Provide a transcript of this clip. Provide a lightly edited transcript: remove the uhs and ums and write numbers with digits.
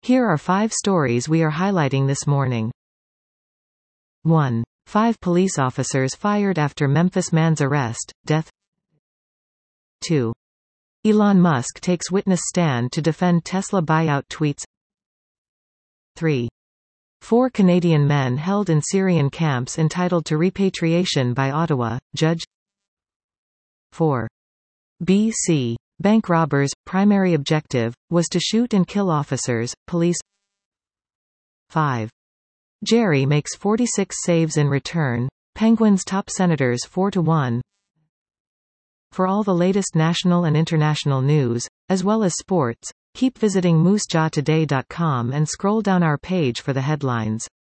Here are 5 stories we are highlighting this morning. 1. 5 police officers fired after Memphis man's arrest, death. 2. Elon Musk takes witness stand to defend Tesla buyout tweets. 3. 4 Canadian men held in Syrian camps entitled to repatriation by Ottawa, judge. 4. BC. Bank robbers' primary objective was to shoot and kill officers, police. 5. Jerry makes 46 saves in return. Penguins top Senators 4-1. For all the latest national and international news, as well as sports, keep visiting moosejawtoday.com and scroll down our page for the headlines.